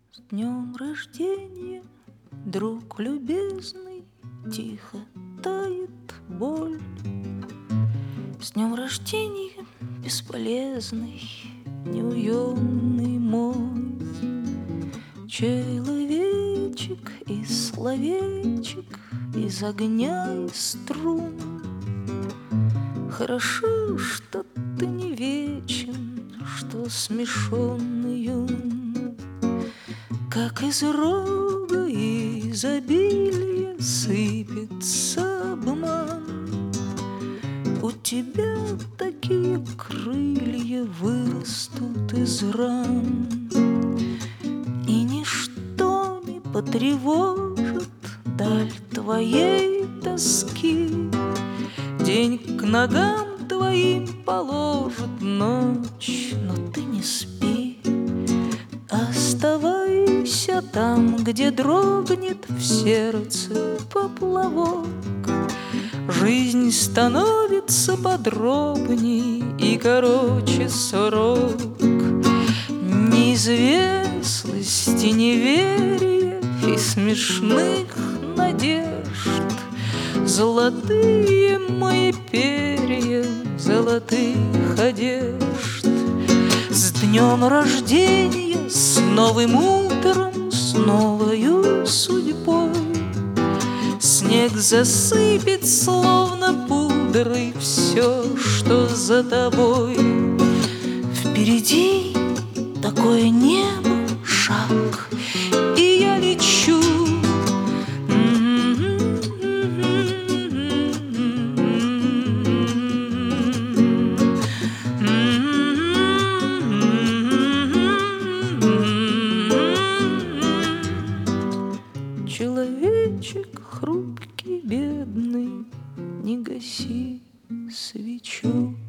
С днем рождения, друг любезный, тихо тает боль. С днем рождения, бесполезный, неуемный мой человечек из словечек, из огня и струн. Хорошо, что ты не вечен, что смешон и юн, как из рога изобилия сыпется обман. У тебя такие крылья вырастут из ран, и ничто не потревожит даль твоей тоски. День к ногам твоим положит ночь, но ты не спи. Оставайся там, где дрогнет в сердце поплавок. Жизнь становится подробней и короче срок. Неизвестности, неверия и смешных надежд. Золотые мои перья золотых одежд. С днем рождения, с новым утром, с новою судьбой. Снег засыпет, словно пудрой, все, что за тобой. Впереди такое небо, шаг, и я лечу. Человечек хрупкий, бедный, не гаси свечу.